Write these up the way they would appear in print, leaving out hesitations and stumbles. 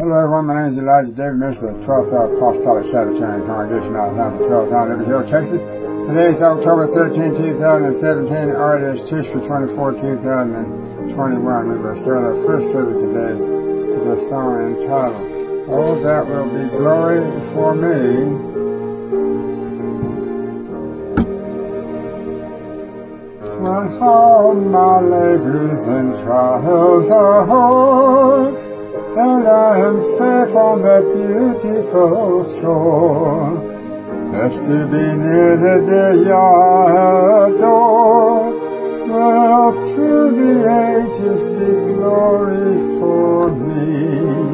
Hello everyone, my name is Elijah David, minister of the 12th Hour Apostolic Sabbatarian Congregation out of the 12th Hour, Liberty Hill, Texas. Today is October 13, 2017, or it is Tishri 24, 2021. We will start our first service today with a song entitled, Oh, That Will Be Glory for Me. When all my labors and trials are o'er, and I am safe on that beautiful shore, best to be near the day I adore. Well, through the ages be glory for me.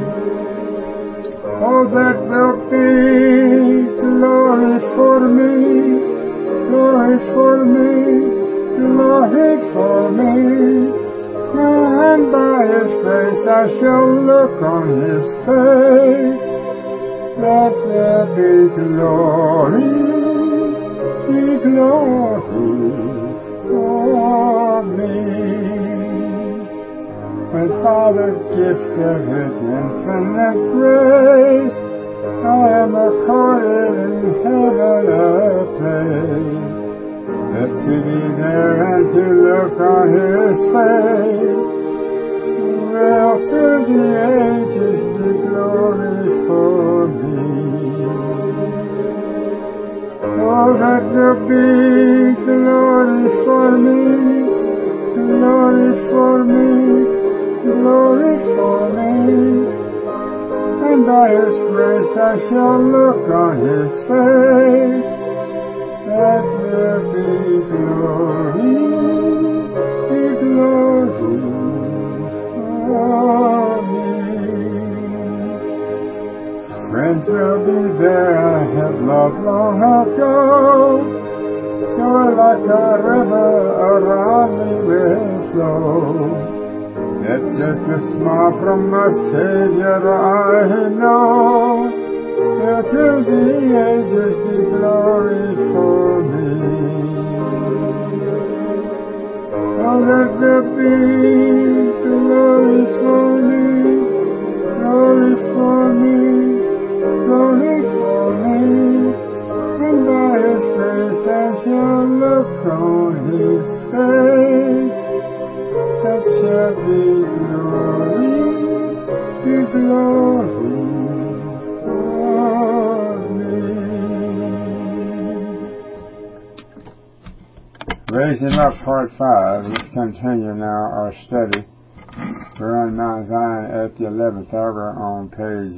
Oh, that will be glory for me, glory for me, glory for me. And by His grace I shall look on His face. Let there be glory for me. When by the gift of His infinite grace I am accorded in heaven a place. Best to be there and to look on His face. Well, through the ages be glory for me. Oh, that will be glory for me, glory for me, glory for me. And by His grace I shall look on His face. That will be glory for me. Friends will be there I have loved long ago. Joy like a river around me will flow. That's just a smile from my Savior I know. Now through the ages be glory for me. Oh, let there be glory for me, glory for me, glory for me. And by His grace I shall look on His face. That shall be glory. Raising Up Part 5, let's continue now our study. We're on Mount Zion at the 11th hour on page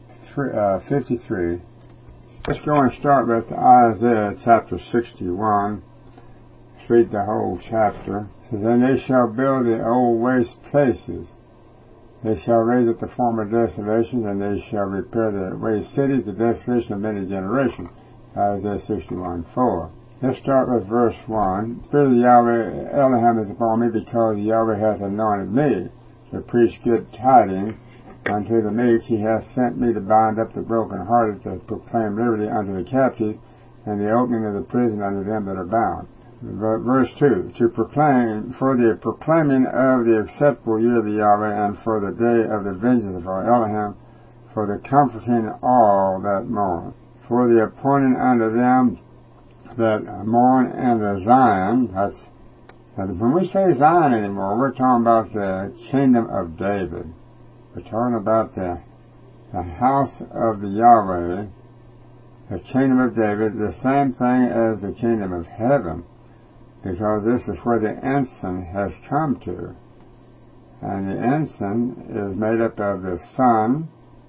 53. Let's go and start with Isaiah chapter 61. Let's read the whole chapter. It says, And they shall build the old waste places. They shall raise up the former desolations, and they shall repair the waste cities, the desolation of many generations. Isaiah 61:4. Let's start with verse 1. The Spirit of Yahweh Elohim is upon me, because Yahweh hath anointed me to preach good tidings unto the meek. He hath sent me to bind up the brokenhearted, to proclaim liberty unto the captives, and the opening of the prison unto them that are bound. Verse 2. To proclaim, for the proclaiming of the acceptable year of the Yahweh, and for the day of the vengeance of our Elohim, for the comforting all that mourn, for the appointing unto them that mourn in the Zion. When we say Zion anymore, we're talking about the kingdom of David. We're talking about the house of the Yahweh, the kingdom of David, the same thing as the kingdom of heaven, because this is where the ensign has come to. And the ensign is made up of the Son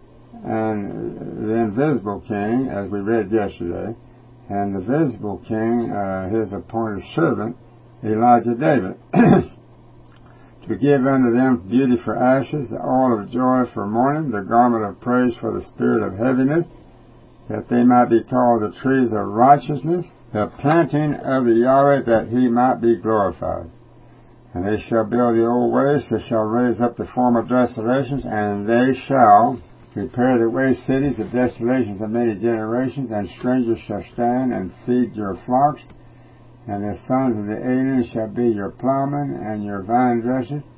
and the invisible King, as we read yesterday, and the visible King, His appointed servant, Elijah David, to give unto them beauty for ashes, the oil of joy for mourning, the garment of praise for the spirit of heaviness, that they might be called the trees of righteousness, the planting of the Yahweh, that He might be glorified. And they shall build the old ways, they shall raise up the former desolations, and they shall repair the waste cities, the desolations of many generations, and strangers shall stand and feed your flocks, and the sons of the aliens shall be your plowmen and your vine dressers,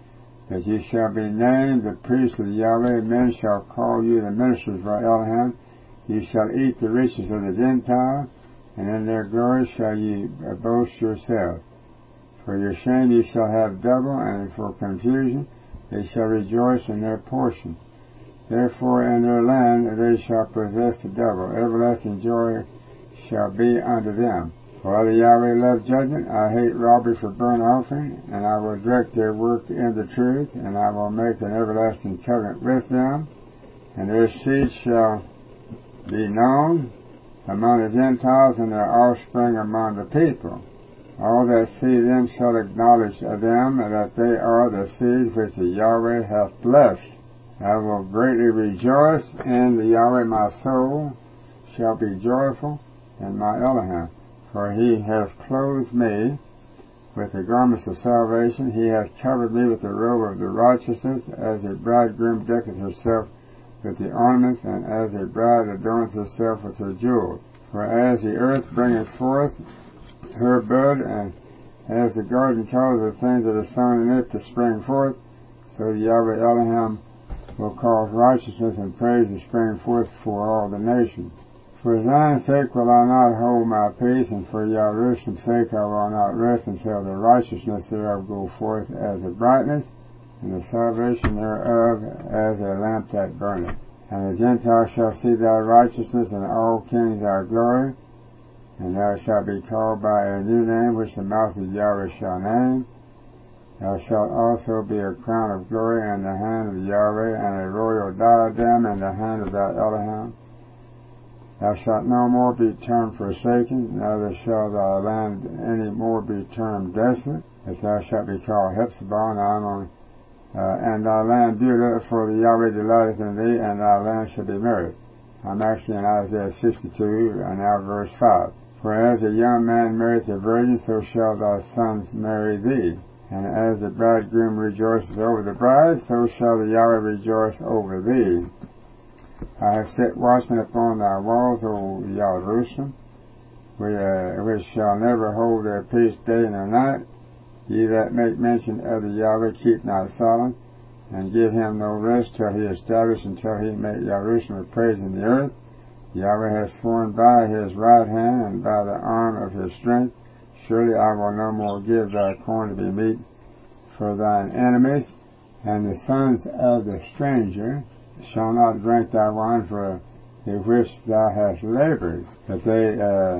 that ye shall be named the priests of Yahweh. Men shall call you the ministers of Elohim. Ye shall eat the riches of the Gentiles, and in their glory shall ye boast yourselves. For your shame ye shall have double, and for confusion they shall rejoice in their portion. Therefore in their land they shall possess the double. Everlasting joy shall be unto them. For the Yahweh love judgment. I hate robbery for burnt offering, and I will direct their work in the truth, and I will make an everlasting covenant with them, and their seed shall be known among the Gentiles, and their offspring among the people. All that see them shall acknowledge them, that they are the seed which the Yahweh hath blessed. I will greatly rejoice in the Yahweh. My soul shall be joyful in my Elohim. For he hath clothed me with the garments of salvation. He hath covered me with the robe of the righteousness, as a bridegroom decketh herself with the ornaments, and as a bride adorns herself with her jewels. For as the earth bringeth forth her bud, and as the garden causes the things that are sown in it to spring forth, so the Yahweh Elohim will cause righteousness and praise to spring forth for all the nations. For Zion's sake will I not hold my peace, and for Jerusalem's sake I will not rest until the righteousness thereof go forth as a brightness, and the salvation thereof as a lamp that burneth. And the Gentiles shall see thy righteousness, and all kings thy glory. And thou shalt be called by a new name, which the mouth of Yahweh shall name. Thou shalt also be a crown of glory in the hand of Yahweh, and a royal diadem in the hand of thy Elohim. Thou shalt no more be termed forsaken, neither shall thy land any more be termed desolate, but thou shalt be called Hephzibah, and thy land Beulah, for the Yahweh delighteth in thee, and thy land shall be married. I'm actually in Isaiah 62, and now verse 5. For as a young man marrieth a virgin, so shall thy sons marry thee. And as the bridegroom rejoices over the bride, so shall the Yahweh rejoice over thee. I have set watchmen upon thy walls, O Jerusalem, which shall never hold their peace day nor night. Ye that make mention of the Yahweh, keep not silent, and give him no rest till he establish, until he make Jerusalem a praise in the earth. Yahweh hath sworn by his right hand, and by the arm of his strength, surely I will no more give thy corn to be meat for thine enemies, and the sons of the stranger shall not drink thy wine, for which thou hast labored. But they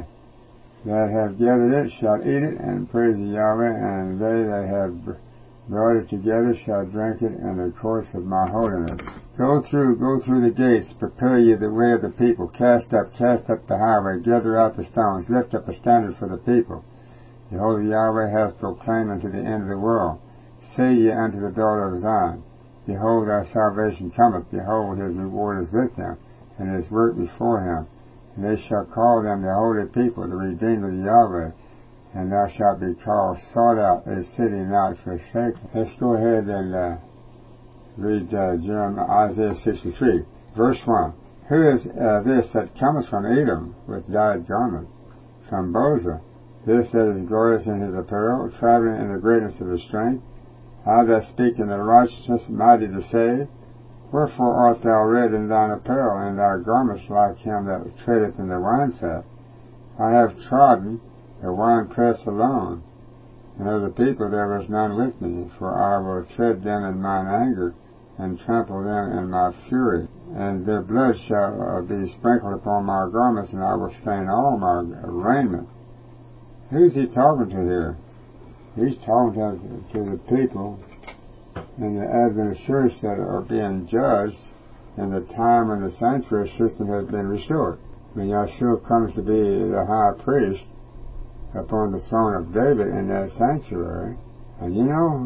that have gathered it shall eat it, and praise the Yahweh, and they that have brought it together shall drink it in the courts of my holiness. Go through the gates, prepare ye the way of the people, cast up the highway, gather out the stones, lift up a standard for the people. Behold, the Yahweh hath proclaimed unto the end of the world. Say ye unto the daughter of Zion, Behold, thy salvation cometh, behold, his reward is with him, and his work before him. And they shall call them the holy people, the redeemed of the Yahweh, and thou shalt be called sought out, a city not forsaken. Let's go ahead and read Isaiah 63, verse 1. Who is this that cometh from Edom with dyed garments, from Bozrah? This that is glorious in his apparel, traveling in the greatness of his strength. I that speak in the righteousness, mighty to save. Wherefore art thou red in thine apparel, and thy garments like him that treadeth in the winefat? I have trodden the winepress alone, and of the people there was none with me, for I will tread them in mine anger, and trample them in my fury. And their blood shall be sprinkled upon my garments, and I will stain all my raiment. Who's he talking to here? He's talking to the people in the Adventist church that are being judged in the time when the sanctuary system has been restored. When Yahshua comes to be the high priest upon the throne of David in that sanctuary. And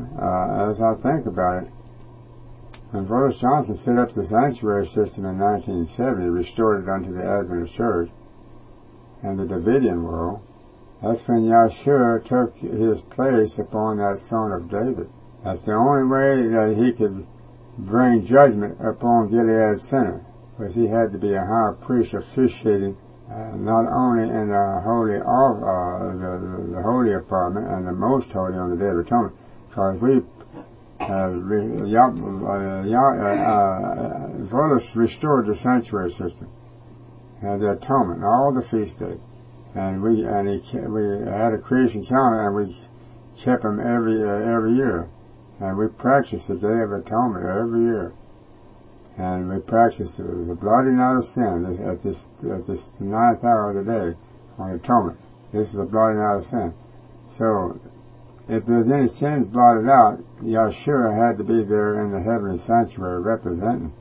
as I think about it, when Brother Johnson set up the sanctuary system in 1970, restored it unto the Adventist church and the Davidian world, that's when Yahshua took his place upon that throne of David. That's the only way that he could bring judgment upon Gilead's sinner, because he had to be a high priest officiating not only in the holy apartment and the most holy on the Day of Atonement, because we Volos restored the sanctuary system, and the atonement, all the feast days, and we had a creation calendar, and we kept them every year, and we practiced the Day of Atonement every year, and we practiced it was a blotting out of sin at this 9th hour of the day on atonement. This is a blotting out of sin. So, if there's any sins blotted out, Yahshua had to be there in the heavenly sanctuary representing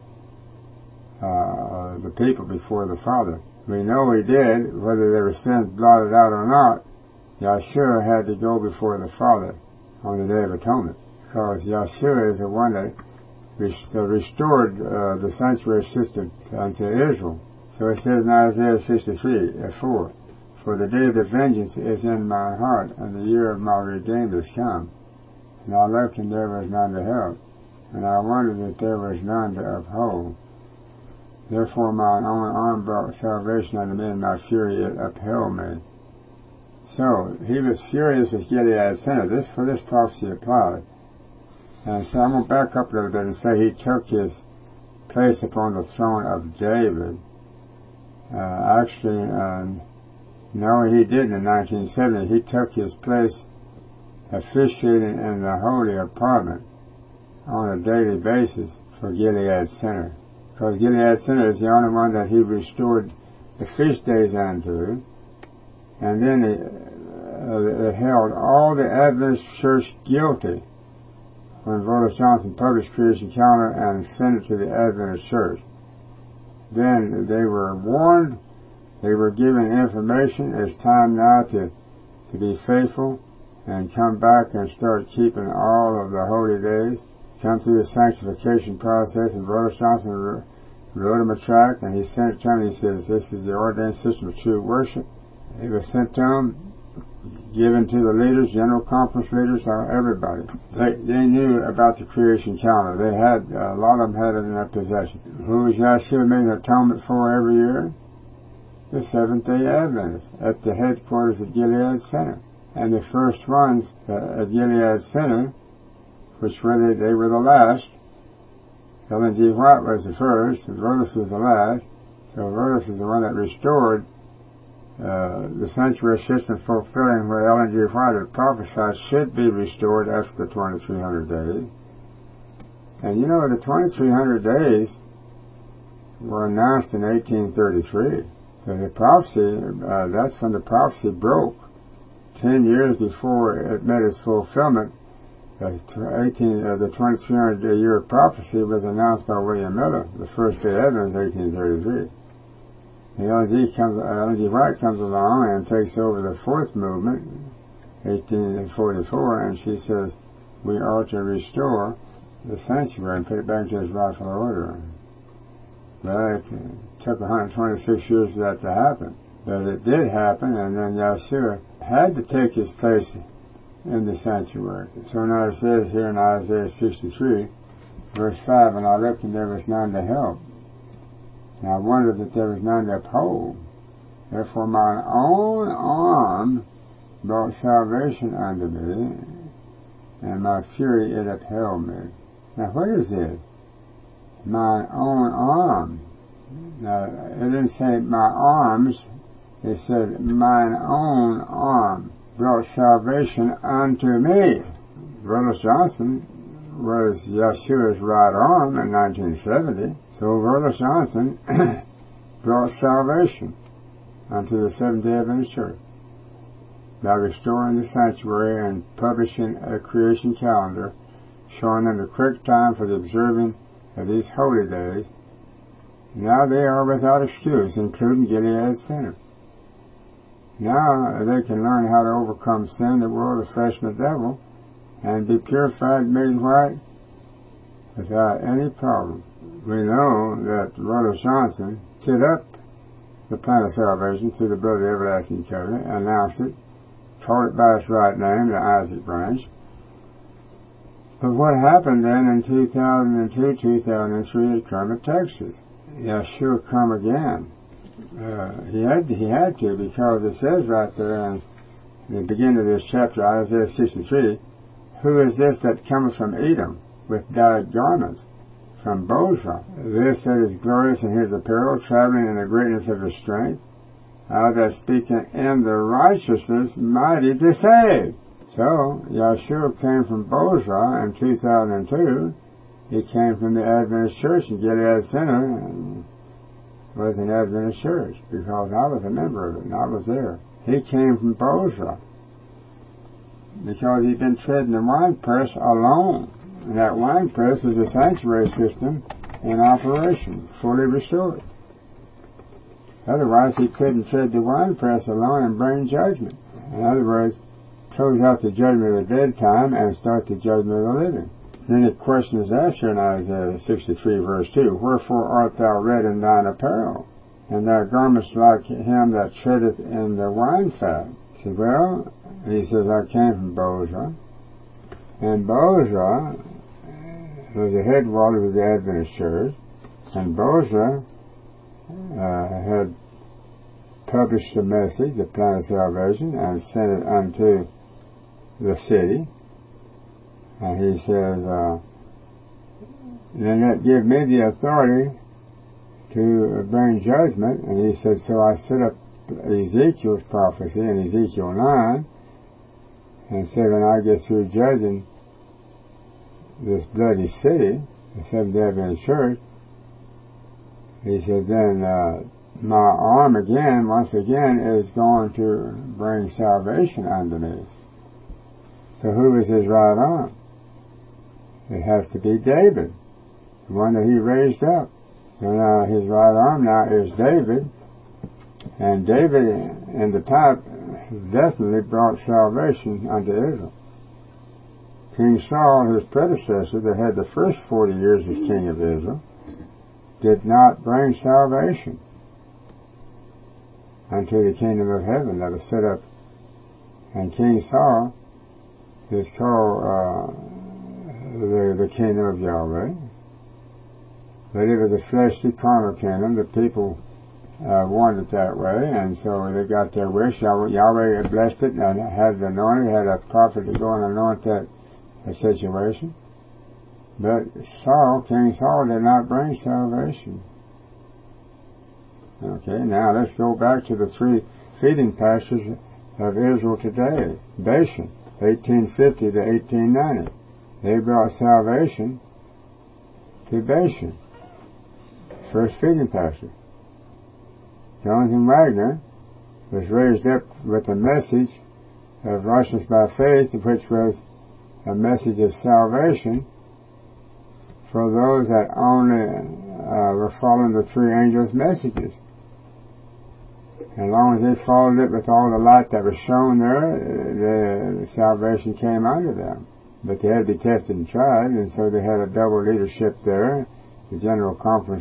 the people before the Father. We know he did, whether there were sins blotted out or not. Yahshua had to go before the Father on the Day of Atonement, because Yahshua is the one that restored the sanctuary system unto Israel. So it says in Isaiah 63:4, "For the day of the vengeance is in my heart, and the year of my redeemer is come. And I looked, and there was none to help, and I wondered that there was none to uphold. Therefore mine own arm brought salvation unto me, and my fury it upheld me." So he was furious with Gilead's sinner. For this prophecy applied. And so I'm going to back up a little bit and say he took his place upon the throne of David. No, he didn't in 1970. He took his place officiating in the Holy Apartment on a daily basis for Gilead's sinner. Because Gilead's sinner is the only one that he restored the feast days unto, and then it held all the Adventist church guilty when Volos Johnson published Creation Calendar and sent it to the Adventist church. Then they were warned, they were given information. It's time now to be faithful and come back and start keeping all of the holy days, come through the sanctification process. And Volos Johnson wrote him a tract, and he sent it to him. He says, "This is the ordained system of true worship." It was sent to him, given to the leaders, general conference leaders, everybody. They knew about the creation calendar. They had, a lot of them had it in their possession. Who was Yahshua making atonement for every year? The Seventh-day Adventists at the headquarters at Gilead Center. And the first ones at Gilead Center, which were they were the last. Ellen G. White was the first, and Volos was the last. So Volos is the one that restored the sanctuary system, fulfilling what Ellen G. White had prophesied should be restored after the 2300 days. And you know, the 2300 days were announced in 1833. So the prophecy, that's when the prophecy broke. 10 years before it met its fulfillment, the 2300 year prophecy was announced by William Miller. The first day of Advent was 1833. Ellen G. White comes along and takes over the fourth movement, 1844, and she says we ought to restore the sanctuary and put it back to its rightful order. Well, it took 126 years for that to happen, but it did happen, and then Yahshua had to take his place in the sanctuary. So now it says here in Isaiah 63, verse 5, "And I looked, and there was none to help. And I wondered that there was none to uphold. Therefore mine own arm brought salvation unto me, and my fury it upheld me." Now what is it? Mine own arm. Now it didn't say my arms, it said mine own arm brought salvation unto me. Volos Johnson was Yahshua's right arm in 1970. So Volos Johnson brought salvation unto the Seventh-day Adventist Church by restoring the sanctuary and publishing a creation calendar showing them the correct time for the observing of these holy days. Now they are without excuse, including Gilead Center. Now they can learn how to overcome sin, the world, the flesh, and the devil, and be purified and made white without any problem. We know that Volos Johnson set up the plan of salvation through the blood of the everlasting covenant, announced it, called it by its right name, the Isaac branch. But what happened then in 2002, 2003 at Kermit, Texas? Yahshua come again. He had to, because it says right there in the beginning of this chapter, Isaiah 63, "Who is this that cometh from Edom, with dyed garments from Bozrah. This that is glorious in his apparel, traveling in the greatness of his strength, that speaking in the righteousness, mighty to save. So, Yeshua came from Bozrah in 2002. He came from the Adventist Church in Gilead Center, and was an Adventist church, because I was a member of it, and I was there. He came from Bozrah, because he'd been treading the winepress alone. And that winepress was a sanctuary system in operation, fully restored. Otherwise, he couldn't tread the winepress alone and bring judgment. In other words, close out the judgment of the dead time and start the judgment of the living. Then the question is asked here in Isaiah 63, verse 2, Wherefore art thou red in thine apparel, and thy garments like him that treadeth in the wine fat? He said, well, he says, I came from Bozrah. And Bozrah was the headwaters of the Adventist Church, and Bozrah had published the message, the plan of salvation, and sent it unto the city. And he says, then that give me the authority to bring judgment. And he said, so I set up Ezekiel's prophecy in Ezekiel 9, and said, when I get through judging this bloody city, the Seventh-day Adventist Church, he said, then my arm once again, is going to bring salvation unto me. So who is his right arm? It has to be David, the one that he raised up. So now his right arm now is David, and David in the type definitely brought salvation unto Israel. King Saul, his predecessor, that had the first 40 years as king of Israel, did not bring salvation unto the kingdom of heaven that was set up. And King Saul is called the kingdom of Yahweh. But it was a fleshly, carnal kingdom. The people wanted it that way, and so they got their wish. Yahweh had blessed it and had it anointed, had a prophet to go and anoint that situation. But King Saul did not bring salvation. Okay, now let's go back to the three feeding pastures of Israel today. Bashan, 1850 to 1890. They brought salvation to Bashan, first feeding pasture. Jones and Wagner was raised up with a message of righteousness by faith, which was a message of salvation for those that only were following the three angels' messages. As long as they followed it with all the light that was shown there, the salvation came unto them. But they had to be tested and tried, and so they had a double leadership there. The General Conference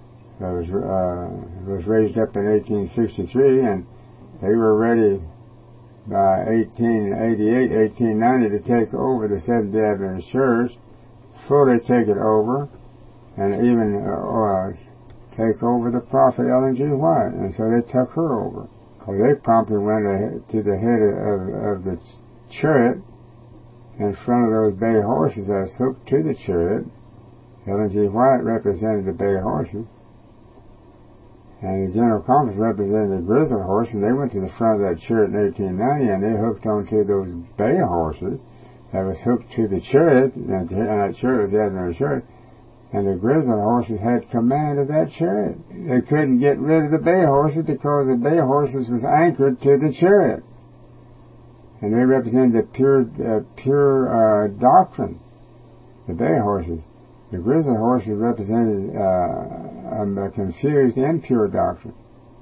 was raised up in 1863, and they were ready by 1888, 1890 to take over the Seventh-day Adventist Church, fully take it over, and even take over the prophet Ellen G. White. And so they took her over. Because they promptly went to the head of the chariot in front of those bay horses that was hooked to the chariot. Ellen G. White represented the bay horses, and the General Conference represented the grizzled horse, and they went to the front of that chariot in 1890, and they hooked onto those bay horses that was hooked to the chariot, and that chariot was the Adventist chariot, and the grizzled horses had command of that chariot. They couldn't get rid of the bay horses because the bay horses was anchored to the chariot, and they represented the pure doctrine, the bay horses. The grizzled horses represented a confused, impure doctrine.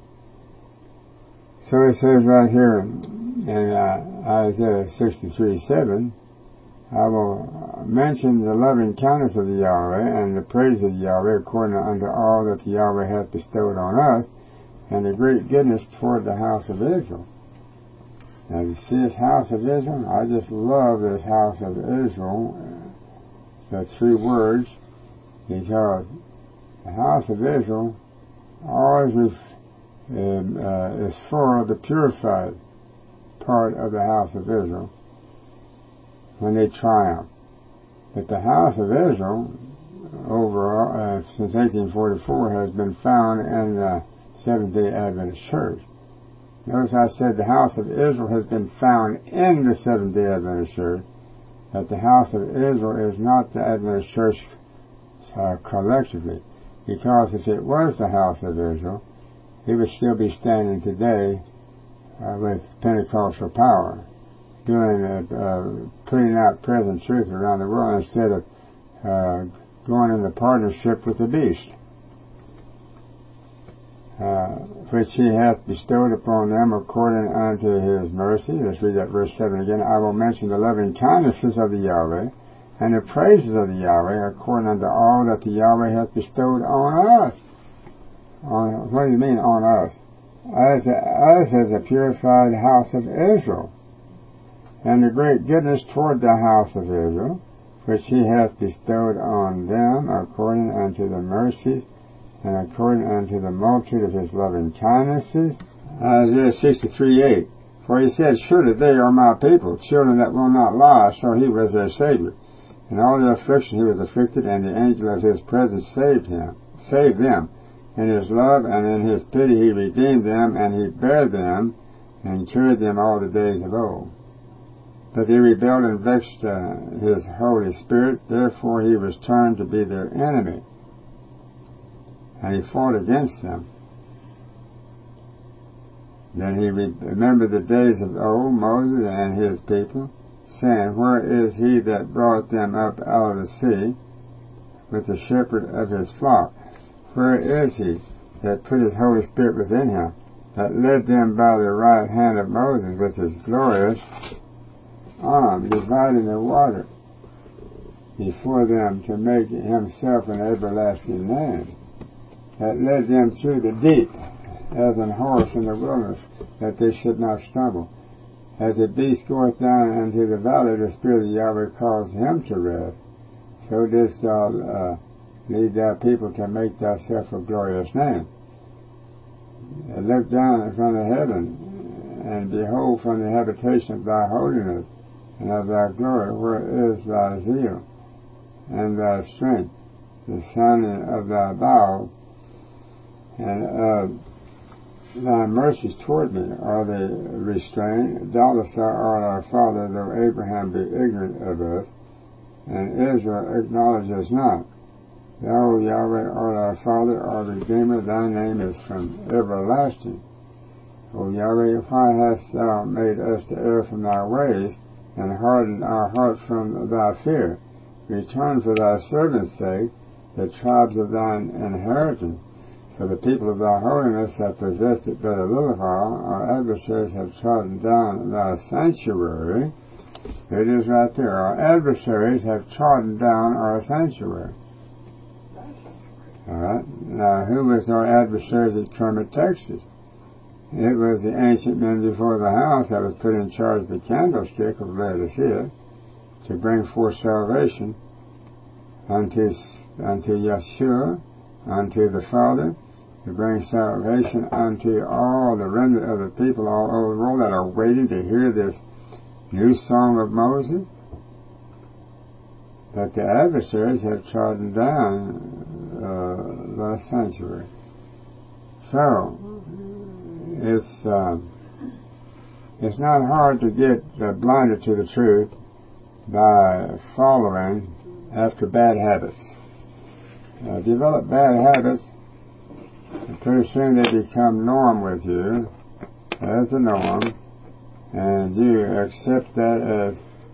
So it says right here in Isaiah 63:7, I will mention the loving kindness of the Yahweh and the praise of the Yahweh according unto all that the Yahweh hath bestowed on us, and the great goodness toward the house of Israel. Now you see this house of Israel? I just love this house of Israel. The three words, because the house of Israel always is for the purified part of the house of Israel when they triumph. But the house of Israel, overall, since 1844, has been found in the Seventh-day Adventist Church. Notice I said the house of Israel has been found in the Seventh-day Adventist Church, that the house of Israel is not the Adventist Church collectively. Because if it was the house of Israel, it would still be standing today with Pentecostal power, doing putting out present truth around the world instead of going into partnership with the beast, which he hath bestowed upon them according unto his mercy. Let's read that verse 7 again. I will mention the loving kindnesses of the Yahweh and the praises of the Yahweh according unto all that the Yahweh hath bestowed on us. What do you mean on us? Us as a purified house of Israel, and the great goodness toward the house of Israel, which he hath bestowed on them according unto the mercies and according unto the multitude of his loving kindnesses. Isaiah 63:8. For he said, surely they are my people, children that will not lie, so he was their Savior. In all their affliction he was afflicted, and the angel of his presence saved them. In his love and in his pity he redeemed them, and he bare them, and carried them all the days of old. But they rebelled and vexed his Holy Spirit, therefore he was turned to be their enemy, and he fought against them. Then he remembered the days of old, Moses and his people, saying, where is he that brought them up out of the sea with the shepherd of his flock? Where is he that put his Holy Spirit within him, that led them by the right hand of Moses with his glorious arm, dividing the water before them to make himself an everlasting name, that led them through the deep as an horse in the wilderness, that they should not stumble. As a beast goeth down into the valley, the Spirit of Yahweh caused him to rest. So didst thou lead thy people to make thyself a glorious name. Look down from the heaven, and behold from the habitation of thy holiness and of thy glory, where is thy zeal and thy strength, the sounding of thy bowels, and thy mercies toward me, are they restrained? Doubtless thou art our father, though Abraham be ignorant of us, and Israel acknowledges not. Thou, O Yahweh, art our Father, our Redeemer, thy name is from everlasting. O Yahweh, why hast thou made us to err from thy ways, and hardened our heart from thy fear? Return for thy servant's sake the tribes of thine inheritance. For the people of thy holiness have possessed it but a little while. Our adversaries have trodden down thy sanctuary. It is right there. Our adversaries have trodden down our sanctuary. Alright. Now, who was our adversaries at Kermit, Texas? It was the ancient men before the house that was put in charge of the candlestick of Laodicea to bring forth salvation unto Yeshua, unto the Father, to bring salvation unto all the remnant of the people all over the world that are waiting to hear this new song of Moses. But the adversaries have trodden down the sanctuary. So, it's not hard to get blinded to the truth by following after bad habits. Develop bad habits, and pretty soon they become norm with you, as the norm, and you accept that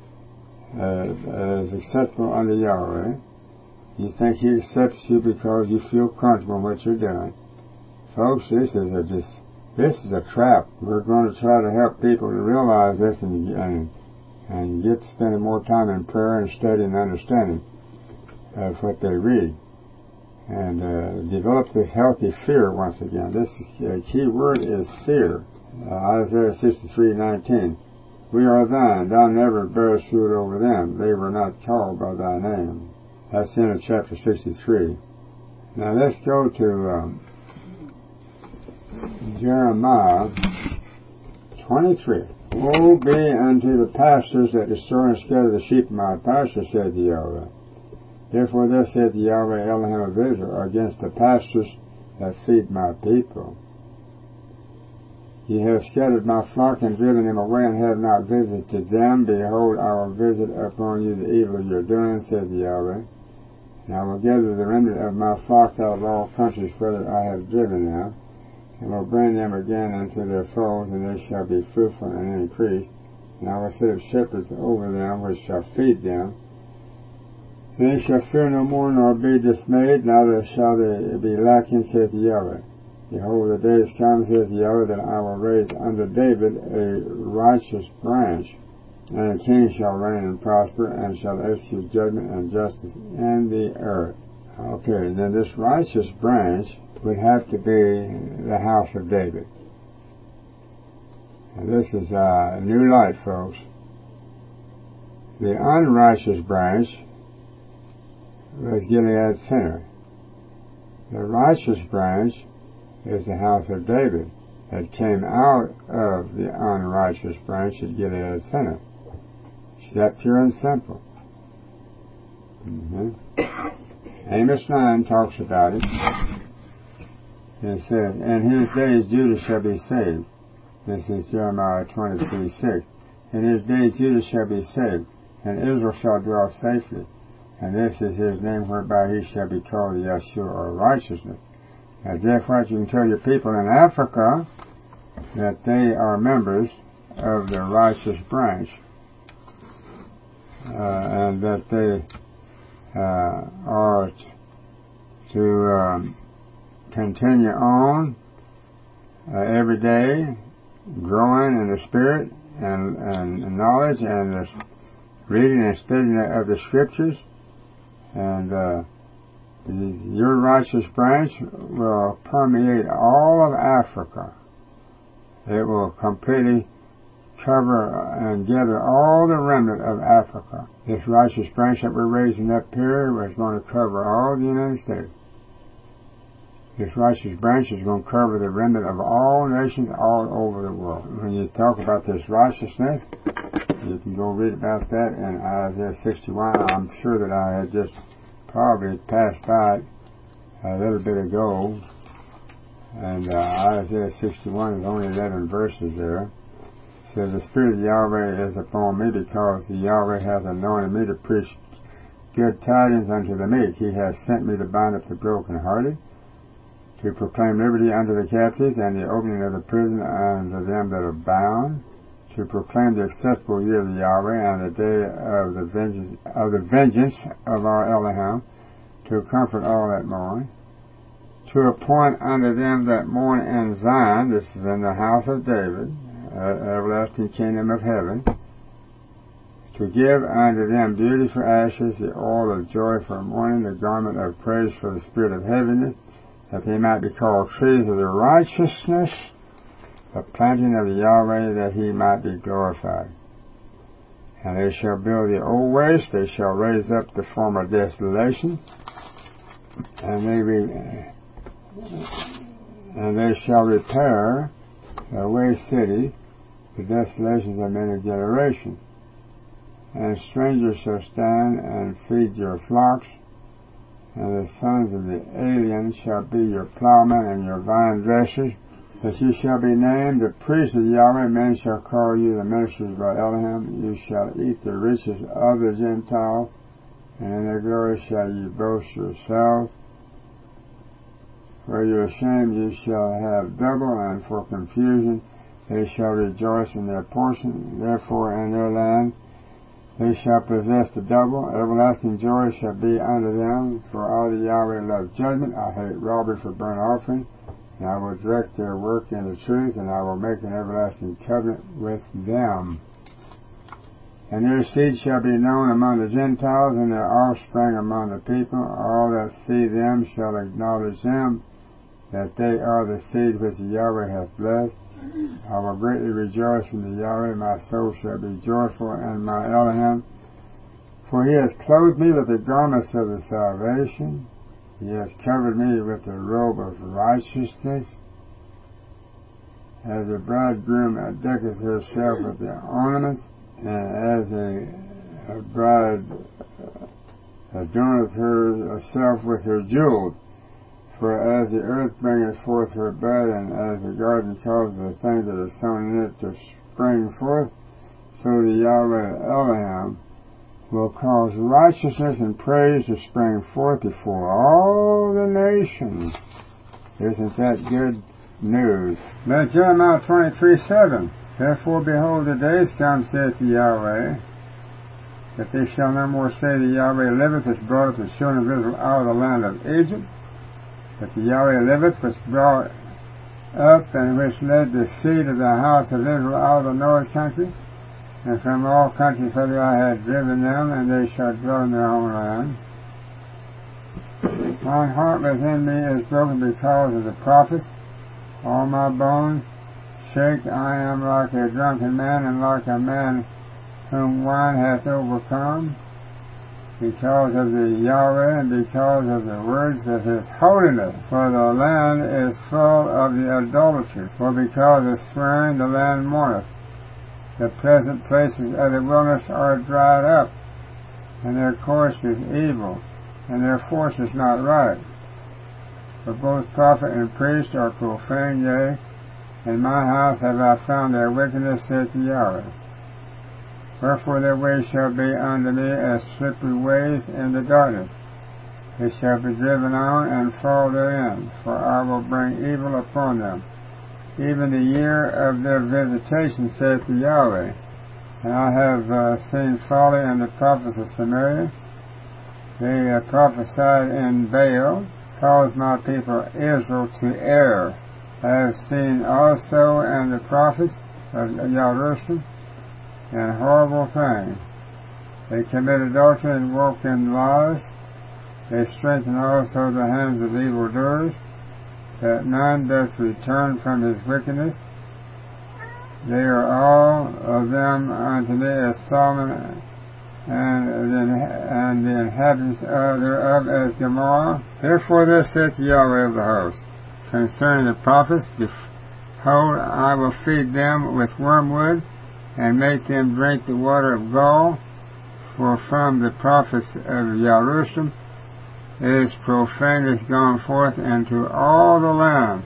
as acceptable unto Yahweh. You think he accepts you because you feel comfortable in what you're doing. Folks, this is a trap. We're going to try to help people to realize this and get spending more time in prayer and study and understanding of what they read. And develop this healthy fear once again. This key word is fear. Isaiah 63:19. We are thine, thou never bearest fruit over them. They were not called by thy name. That's the end of chapter 63. Now let's go to Jeremiah 23. Woe be unto the pastors that destroy and scatter the sheep of my pasture, saith Yahweh. Therefore thus saith Yahweh Elohim of Israel, against the pastors that feed my people. Ye have scattered my flock and driven them away, and have not visited them. Behold, I will visit upon you the evil of your doing, saith Yahweh. And I will gather the remnant of my flock out of all countries whither I have driven them, and will bring them again unto their folds, and they shall be fruitful and increase. And I will set up shepherds over them, which shall feed them. They shall fear no more, nor be dismayed, neither shall they be lacking, saith Yahweh. Behold, the days come, saith Yahweh, that I will raise unto David a righteous branch, and a king shall reign and prosper, and shall execute judgment and justice in the earth. Okay, then this righteous branch would have to be the house of David. And this is new light, folks. The unrighteous branch was Gilead's center. The righteous branch is the house of David that came out of the unrighteous branch at Gilead's center. It's that pure and simple. Amos 9 talks about it. It says, in his days Judah shall be saved. This is Jeremiah 23:6. In his days Judah shall be saved, and Israel shall dwell safely. And this is his name whereby he shall be called Yeshua, or righteousness. Now therefore you can tell your people in Africa that they are members of the righteous branch, and that they are to continue on every day, growing in the Spirit and knowledge, and the reading and studying of the Scriptures. And your righteous branch will permeate all of Africa. It will completely cover and gather all the remnant of Africa. This righteous branch that we're raising up here was going to cover all the United States. This righteous branch is going to cover the remnant of all nations all over the world. When you talk about this righteousness, you can go read about that in Isaiah 61. I'm sure that I had just probably passed by it a little bit ago. And Isaiah 61 is only 11 verses there. It says, the Spirit of Yahweh is upon me, because the Yahweh hath anointed me to preach good tidings unto the meek. He hath sent me to bind up the brokenhearted, to proclaim liberty unto the captives, and the opening of the prison unto them that are bound, to proclaim the acceptable year of the Yahweh, and the day of the vengeance of our Elohim, to comfort all that mourn, to appoint unto them that mourn in Zion, this is in the house of David, everlasting kingdom of heaven, to give unto them beauty for ashes, the oil of joy for mourning, the garment of praise for the spirit of heaviness, that they might be called trees of the righteousness, the planting of the Yahweh, that he might be glorified. And they shall build the old waste, they shall raise up the former desolation, and they shall repair the waste city, the desolations of many generations. And strangers shall stand and feed your flocks, and the sons of the alien shall be your plowmen and your vine dressers, that you shall be named the priests of Yahweh. Men shall call you the ministers of Elohim. You shall eat the riches of the Gentiles, and in their glory shall you boast yourselves. Where you are ashamed, you shall have double, and for confusion they shall rejoice in their portion. Therefore in their land they shall possess the double. Everlasting joy shall be unto them, for I the Yahweh love judgment. I hate robbery for burnt offering, and I will direct their work in the truth, and I will make an everlasting covenant with them. And their seed shall be known among the Gentiles, and their offspring among the people. All that see them shall acknowledge them, that they are the seed which the Yahweh hath blessed. I will greatly rejoice in the Yahweh. My soul shall be joyful in my Elohim. For he has clothed me with the garments of the salvation. He has covered me with the robe of righteousness. as a bridegroom decketh herself with their ornaments, and as a bride adorneth herself with her jewels. For as the earth bringeth forth her bud, and as the garden causes the things that are sown in it to spring forth, so the Yahweh Elohim will cause righteousness and praise to spring forth before all the nations. Isn't that good news? But Jeremiah 23:7, Therefore, behold, the days come, saith the Yahweh, that they shall no more say, the Yahweh liveth, which brought up the children of Israel out of the land of Egypt, that the Yahweh liveth, which brought up and which led the seed of the house of Israel out of the north country, and from all countries whither I had driven them, and they shall dwell in their own land. My heart within me is broken because of the prophets. All my bones shake. I am like a drunken man, and like a man whom wine hath overcome, because of the Yahweh, and because of the words of his holiness. For the land is full of the idolatry, for because of swearing the land mourneth. The pleasant places of the wilderness are dried up, and their course is evil, and their force is not right. For both prophet and priest are profane, yea, in my house have I found their wickedness, saith the Yahweh. Wherefore their ways shall be unto me as slippery ways in the darkness. They shall be driven on and fall therein, for I will bring evil upon them. Even the year of their visitation, saith the Yahweh. And I have seen folly in the prophets of Samaria. They prophesied in Baal, caused my people Israel to err. I have seen also in the prophets of Jerusalem and horrible things. They commit adultery and walk in lies. They strengthen also the hands of evildoers, that none doth return from his wickedness. They are all of them unto me as Solomon, and the inhabitants thereof as Gomorrah. Therefore thus saith the Yahweh of the host, concerning the prophets, behold, I will feed them with wormwood, and make them drink the water of gall, for from the prophets of Jerusalem is profaneness gone forth into all the land.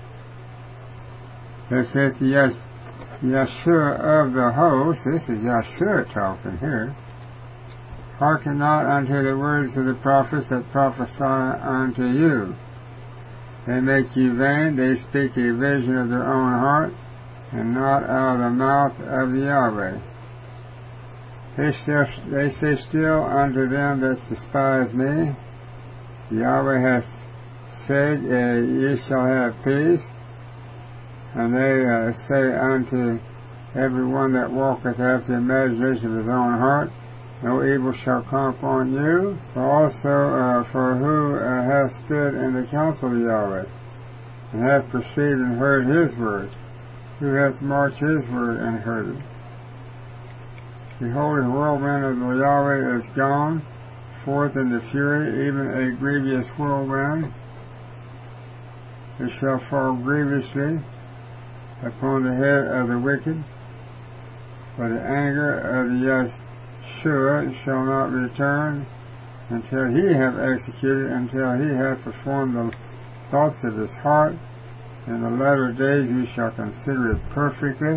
This is the Yeshua of the host. This is Yeshua talking here. Hearken not unto the words of the prophets that prophesy unto you. They make you vain, they speak a vision of their own heart, and not out of the mouth of the Yahweh. They say still unto them that despise me, Yahweh hath said, ye shall have peace. And they say unto every one that walketh after the imagination of his own heart, no evil shall come upon you. For who hath stood in the counsel of Yahweh, and hath perceived and heard his word? Who hath marked his word and heard it? Behold, the whirlwind of the Yahweh is gone forth in the fury, even a grievous whirlwind. It shall fall grievously upon the head of the wicked. For the anger of the Yeshua shall not return until he have executed, until he have performed the thoughts of his heart. In the latter days you shall consider it perfectly.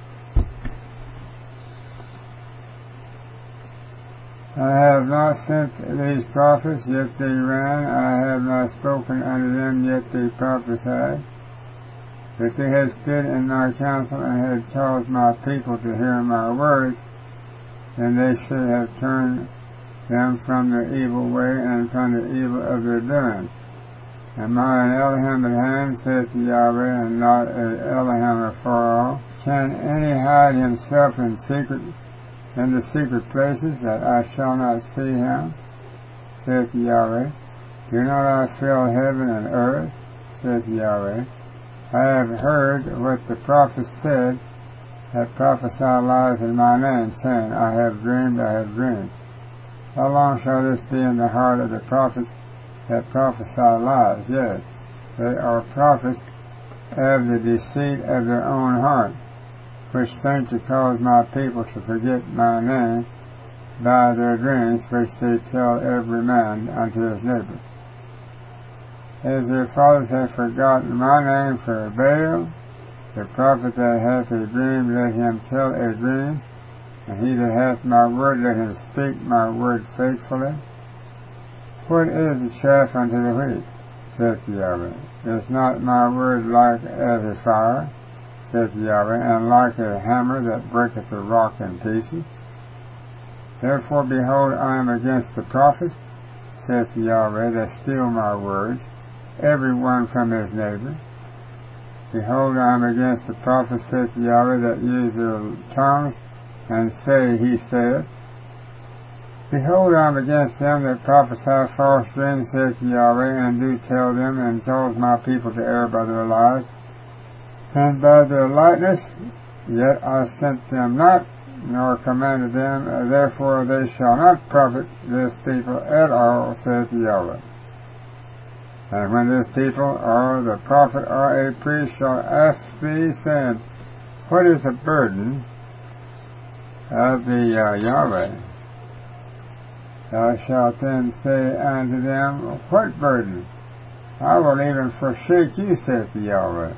I have not sent these prophets, yet they ran. I have not spoken unto them, yet they prophesied. If they had stood in my counsel and had caused my people to hear my words, then they should have turned them from their evil way and from the evil of their doing. Am I an Elohim at hand, saith the Yahweh, and not an Elohim afar off? Can any hide himself in the secret places, that I shall not see him, saith the Yahweh? Do not I fill heaven and earth, saith the Yahweh? I have heard what the prophets said, that prophesy lies in my name, saying, I have dreamed, I have dreamed. How long shall this be in the heart of the prophets that prophesy lies? Yet they are prophets of the deceit of their own heart, which think to cause my people to forget my name by their dreams, which they tell every man unto his neighbor. As their fathers have forgotten my name for Baal, the prophet that hath a dream, let him tell a dream, and he that hath my word, let him speak my word faithfully. What is the chaff unto the wheat, saith Yahweh? Is not my word like as a fire, saith Yahweh, and like a hammer that breaketh the rock in pieces? Therefore, behold, I am against the prophets, saith Yahweh, that steal my words, every one from his neighbor. Behold, I am against the prophets, saith Yahweh, that use their tongues, and say, he said. Behold, I am against them that prophesy false dreams, saith Yahweh, and do tell them, and cause my people to err by their lies, and by their lightness, yet I sent them not, nor commanded them, therefore they shall not profit this people at all, saith Yahweh. And when this people, or the prophet, or a priest shall ask thee, saying, what is the burden of the Yahweh? Thou shalt then say unto them, what burden? I will even forsake you, saith the Yahweh.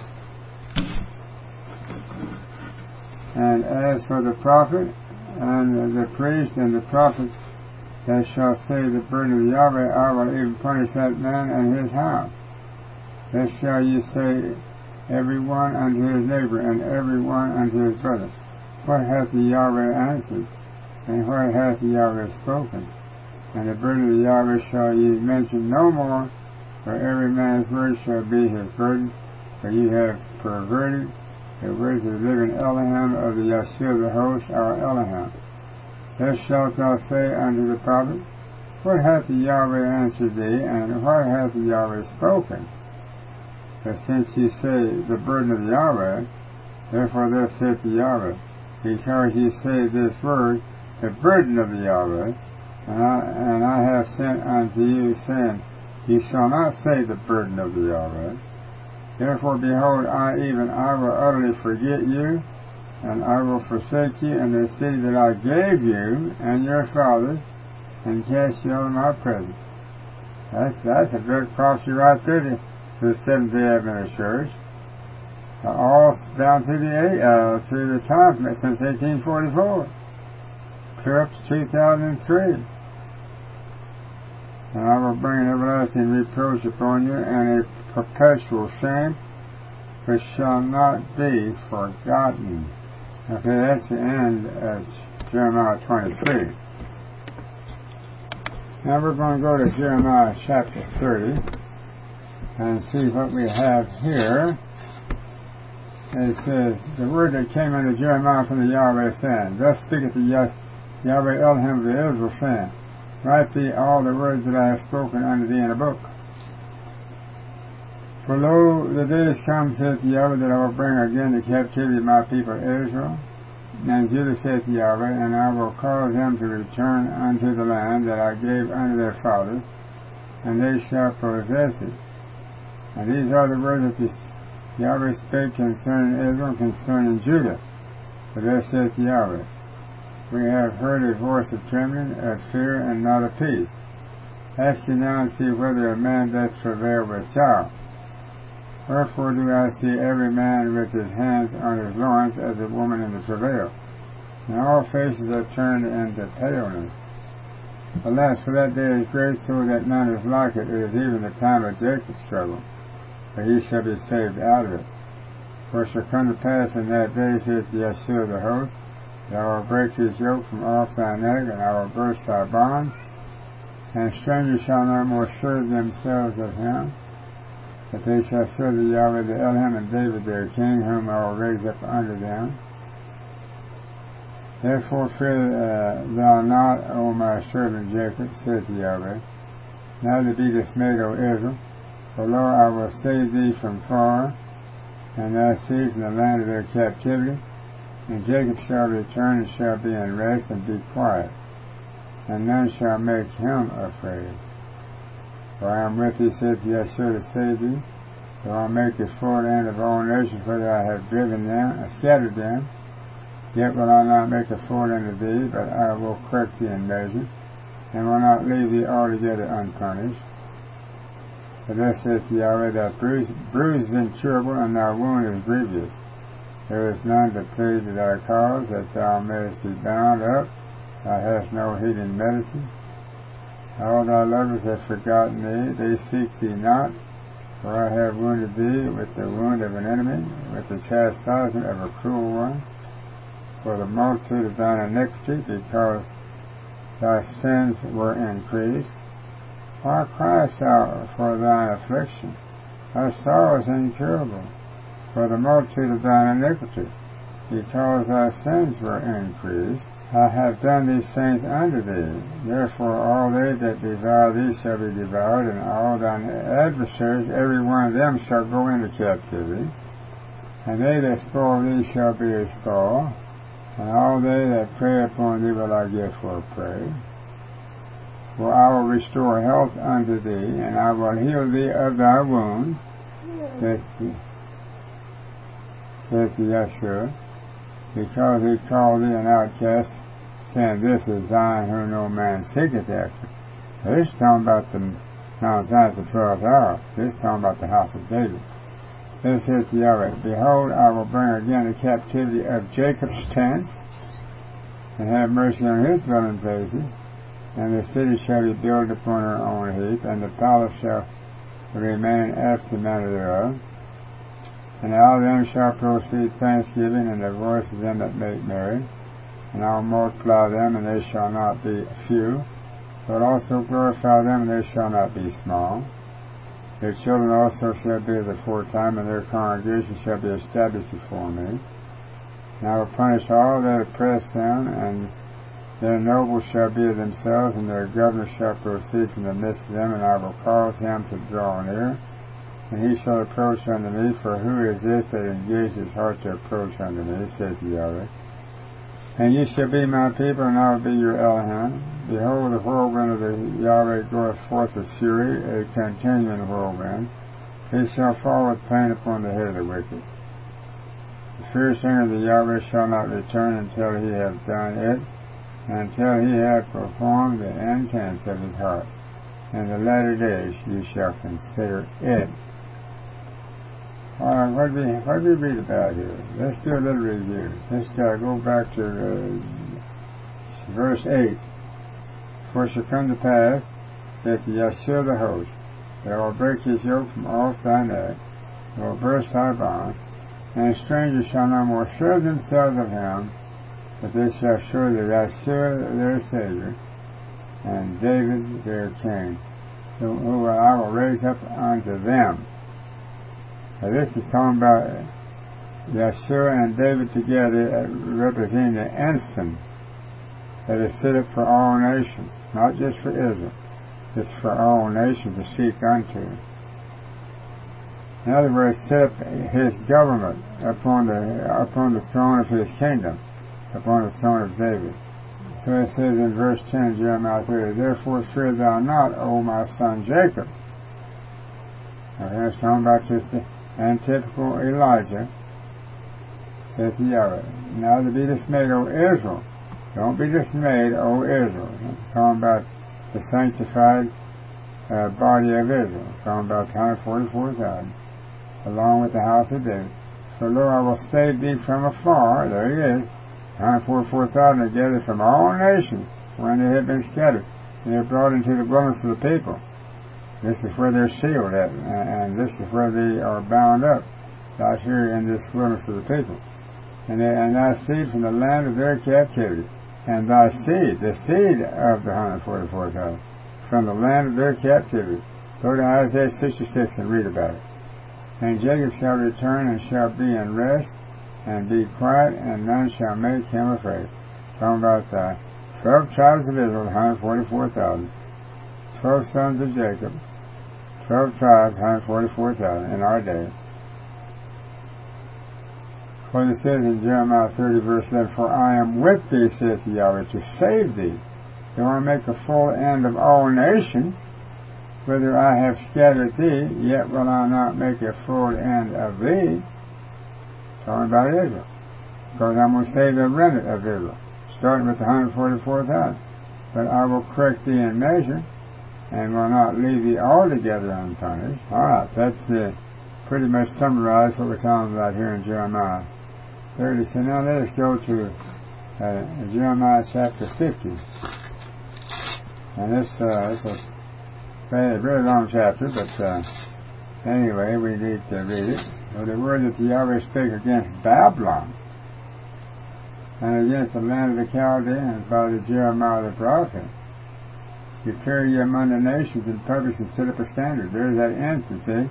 And as for the prophet, and the priest, and the prophet, that shall say the burden of Yahweh, I will even punish that man and his house. Thus shall ye say, every one unto his neighbor, and every one unto his brother, what hath the Yahweh answered, and what hath the Yahweh spoken? And the burden of Yahweh shall ye mention no more, for every man's word shall be his burden, for ye have perverted the words of the living Elohim of the Yeshua of the host, our Elohim. Thus shalt thou say unto the prophet, what hath the Yahweh answered thee, and what hath the Yahweh spoken? But since ye say the burden of Yahweh, therefore thus saith the Yahweh, because ye say this word, the burden of the Yahweh, and I have sent unto you, saying, ye shall not say the burden of the Yahweh. Therefore, behold, I will utterly forget you, and I will forsake you in the city that I gave you and your fathers, and cast you out of my presence. That's a direct prophecy right there to the Seventh-day Adventist Church, all down to the time since 1844, clear up to 2003. And I will bring an everlasting reproach upon you, and a perpetual shame, which shall not be forgotten. Okay, that's the end of Jeremiah 23. Now we're going to go to Jeremiah chapter 30 and see what we have here. It says, the word that came unto Jeremiah from the Yahweh, saying, thus speaketh the Yahweh Elohim of Israel, saying, write thee all the words that I have spoken unto thee in a book. For lo, the days come, saith Yahweh, that I will bring again the captivity of my people Israel, and Judah, saith Yahweh, and I will cause them to return unto the land that I gave unto their fathers, and they shall possess it. And these are the words that Yahweh spake concerning Israel, concerning Judah. For thus saith Yahweh, we have heard a voice of trembling, of fear, and not of peace. Ask ye now and see whether a man doth travail with child. Wherefore do I see every man with his hands on his loins as a woman in the travail, and all faces are turned into paleness. Alas, for that day is great, so that none is like it. It is even the time of Jacob's trouble, but he shall be saved out of it. For it shall come to pass in that day, saith Yeshua the host, that I will break his yoke from off thy neck, and I will burst thy bonds, and strangers shall no more serve themselves of him, but they shall serve the Yahweh the Elohim, and David their king, whom I will raise up under them. Therefore fear thou not, O my servant Jacob, saith Yahweh, neither be dismayed, O Israel, for lo, I will save thee from far, and thy seed from the land of their captivity, and Jacob shall return, and shall be in rest, and be quiet, and none shall make him afraid. For I am with thee, saith Yeshua, to save thee. though I make a full end of all nations, whether I have driven them, scattered them, yet will I not make a full end of thee, but I will correct thee in measure, and will not leave thee altogether unpunished. For thus saith Yahweh, thy bruise is incurable, and thy wound is grievous. There is none to plead to thy cause, that thou mayest be bound up. Thou hast no healing medicine. All thy lovers have forgotten thee, they seek thee not. For I have wounded thee with the wound of an enemy, with the chastisement of a cruel one. For the multitude of thine iniquity, because thy sins were increased. Why criest thou for thine affliction? Thy sorrow is incurable, for the multitude of thine iniquity, because thy sins were increased. I have done these things unto thee. Therefore all they that devour thee shall be devoured, and all thine adversaries, every one of them, shall go into captivity. And they that spoil thee shall be a spoil, and all they that prey upon thee will I give for a prey. For I will restore health unto thee, and I will heal thee of thy wounds, saith Yeshua, because he called thee an outcast, saying, This is Zion whom no man seeketh after. Now, this is talking about the Mount Zion at the 12th hour. This is talking about the house of David. This saith Yahweh, Behold, I will bring again the captivity of Jacob's tents, and have mercy on his dwelling places, and the city shall be built upon her own heap, and the palace shall remain after the manner thereof. And out of them shall proceed thanksgiving, and the voice of them that make merry. And I will multiply them, and they shall not be few, but also glorify them, and they shall not be small. Their children also shall be as aforetime, and their congregation shall be established before me. And I will punish all that oppress them, and their nobles shall be of themselves, and their governors shall proceed from the midst of them, and I will cause him to draw near, and he shall approach unto me. For who is this that engaged his heart to approach unto me, saith Yahweh? And ye shall be my people, and I will be your Elohim. Behold, the whirlwind of the Yahweh goeth forth with fury, a continuing whirlwind. He shall fall with pain upon the head of the wicked. The fierce anger of the Yahweh shall not return until he have done it, and until he have performed the intents of his heart. In the latter days ye shall consider it. What do we read about here? Let's do a little review. Let's go back to verse 8. For it shall come to pass, that the Yeshua the host, that will break his yoke from off thy neck, and will burst thy bonds, and strangers shall no more serve themselves of him, but they shall serve the Yeshua their Savior, and David their King, who I will raise up unto them. Now this is talking about Yeshua and David together, representing the ensign that is set up for all nations, not just for Israel. It's for all nations to seek unto. In other words, set up his government upon the throne of his kingdom, upon the throne of David. So it says in verse 10, Jeremiah 30, Therefore fear thou not, O my son Jacob. Now it's talking about just the typical Elijah, saith Yahweh. Now to be dismayed, O Israel. Don't be dismayed, O Israel. It's talking about the sanctified body of Israel. It's talking about 144,000, along with the house of David. For lo, I will save thee from afar. There he is. 144,000 together from all nations, when they have been scattered, and they're brought into the wilderness of the people. This is where they're sealed at, and this is where they are bound up, out here in this wilderness of the people. And thy seed from the land of their captivity, and thy seed, the seed of the 144,000, from the land of their captivity. Go to Isaiah 66 and read about it. And Jacob shall return and shall be in rest, and be quiet, and none shall make him afraid. Talking about the 12 tribes of Israel, 144,000, 12 sons of Jacob, 12 tribes, 144,000 in our day. For it says in Jeremiah 30 verse 11, For I am with thee, saith Yahweh, to save thee. They want to make a full end of all nations. whither I have scattered thee, yet will I not make a full end of thee. Talking about Israel. Because I'm going to save the remnant of Israel, starting with the 144,000. But I will correct thee in measure, and will not leave thee altogether unpunished. Alright, that's pretty much summarized what we're talking about here in Jeremiah 30. So now let us go to Jeremiah chapter 50. And this is a very long chapter, but anyway, we need to read it. So the word that Yahweh spake against Babylon and against the land of the Chaldeans by the Jeremiah the prophet. Prepare ye among the nations and publish and set up a standard. There's that instance, see?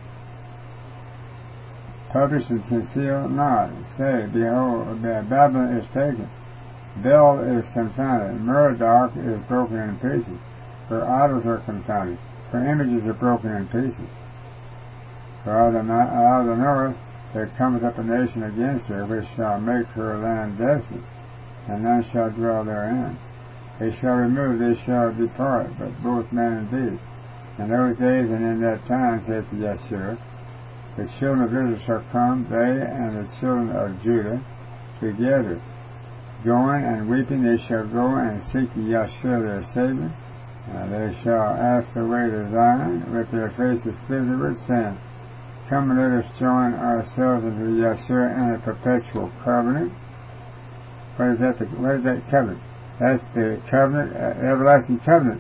Publish and conceal not. Say, behold, Babylon is taken. Bel is confounded. Merodach is broken in pieces. Her idols are confounded. Her images are broken in pieces. For out of the north there cometh up a nation against her, which shall make her land desolate, and none shall dwell therein. They shall remove, they shall depart, but both man and beast. In those days and in that time, saith Yeshua, the children of Israel shall come, they and the children of Judah, together. Going and weeping, they shall go and seek Yeshua their Savior. They shall ask the way to Zion, with their faces thitherward, saying, Come and let us join ourselves unto Yeshua in a perpetual covenant. What is that covenant? That's the covenant, everlasting covenant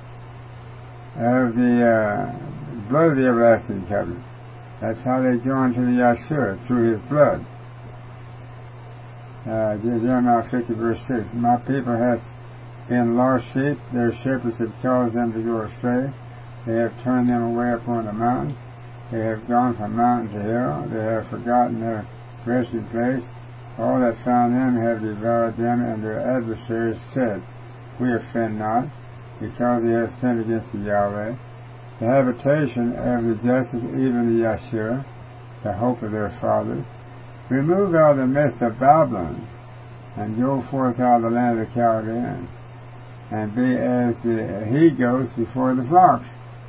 of the blood of the everlasting covenant. That's how they join to the Yeshua, through his blood. Jeremiah 50 verse 6. My people hath been lost sheep, their shepherds have caused them to go astray. They have turned them away upon the mountain. They have gone from mountain to hill. They have forgotten their resting place. All that found them have devoured them, and their adversaries said, We offend not, because they have sinned against the Yahweh. The habitation of the justice, even the Yeshua, the hope of their fathers. Remove out of the midst of Babylon, and go forth out of the land of the Chaldeans, and be as the he-goats before the flocks.